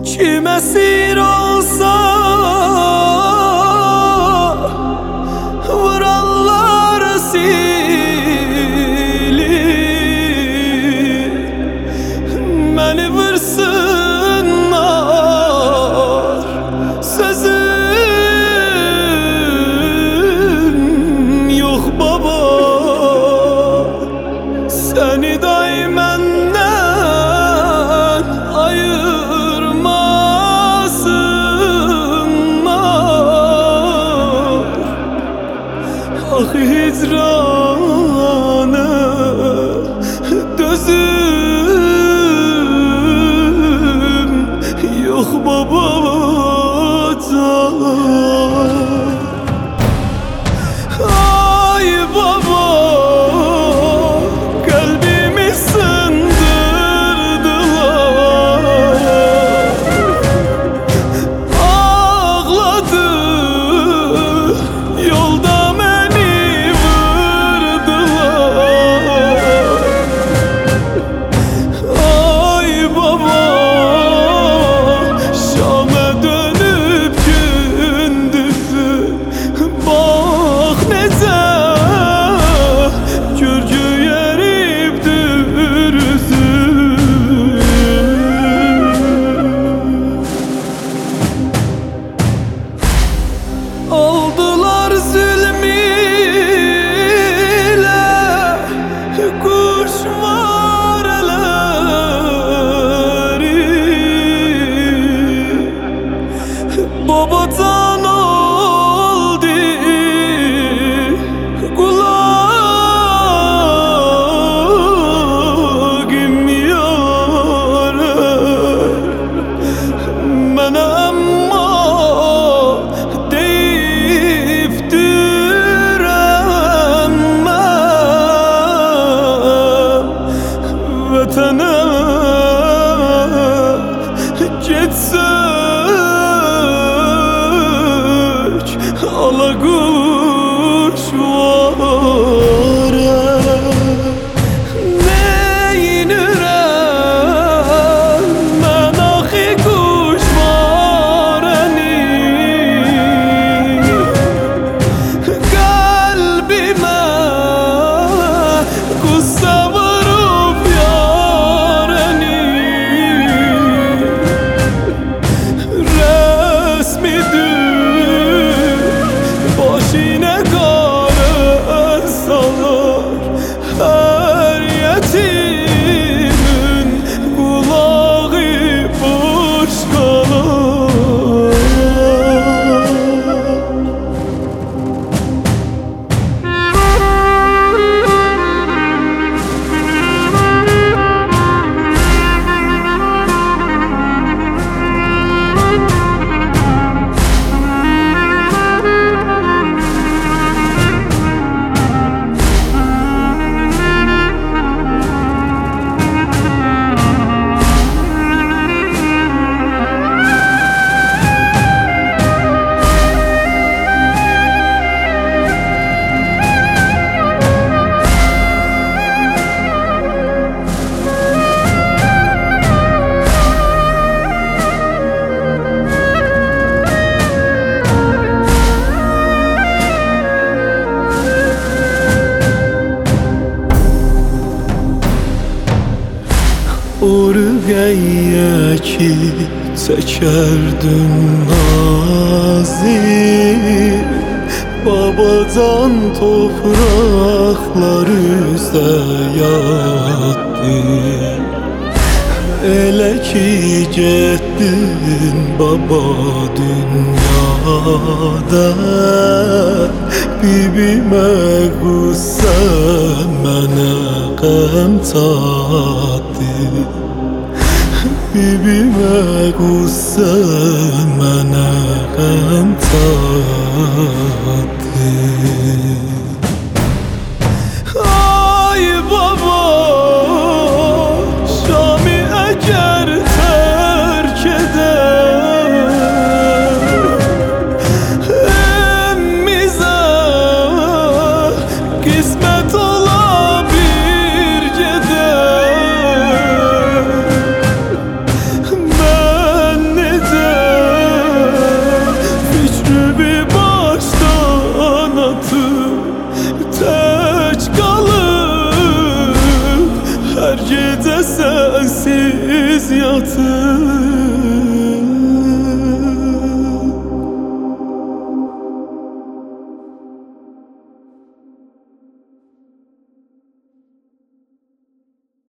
Kim esir olsa vurarlar silir, beni vursunlar sözüm yok baba. Seni daimenden ayırmasınlar. Ah hicranı dözüm yok babacan. Ay baba, kalbimi sındırdılar. Ağladı yolda beni vurdular. Ay baba, Şam'a dönüp gündüzü bak nece Kürcü yeriptir üzüm. Aldılar zulmüyle kuşvareleri, babacan oldu kulağım yâre. Bana amma deyiptir emmem, vatana getsek alakuş vare. Neynirem ben ahi kuşvareni, kalbime gussa vurup yareni. Resmidir başine kara salar, her yetimin kulağı boş kalar. Oraya ki çekerdin nazik, babacan topraklar üzde yattı. Elə ki getdin baba dünyada, bibimə qüssə mənə qəm çatdı. Bibimə qüssə mənə qəm çatdı. Ay baba, Şam'ı əgər tərk edər, emmizə qismət ola bir gedər. Ben sensiz yatır